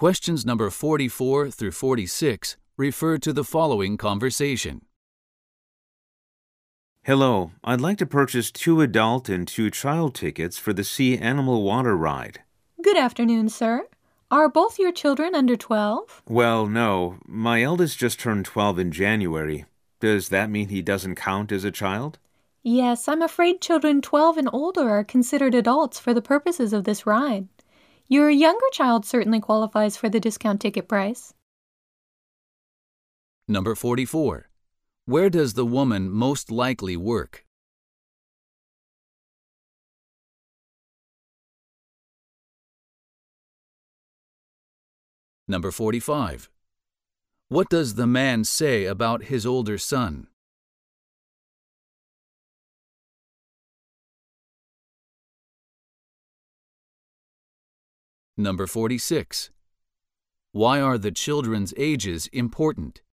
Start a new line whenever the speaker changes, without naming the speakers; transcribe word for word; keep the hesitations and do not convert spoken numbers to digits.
Questions number forty-four through forty-six refer to the following conversation.
Hello, I'd like to purchase two adult and two child tickets for the Sea Animal Water Ride.
Good afternoon, sir. Are both your children under twelve?
Well, no. My eldest just turned twelve in January. Does that mean he doesn't count as a child?
Yes, I'm afraid children twelve and older are considered adults for the purposes of this ride. Your younger child certainly qualifies for the discount ticket price.
Number forty-four. Where does the woman most likely work? Number forty-five. What does the man say about his older son? Number forty-six. Why are the children's ages important?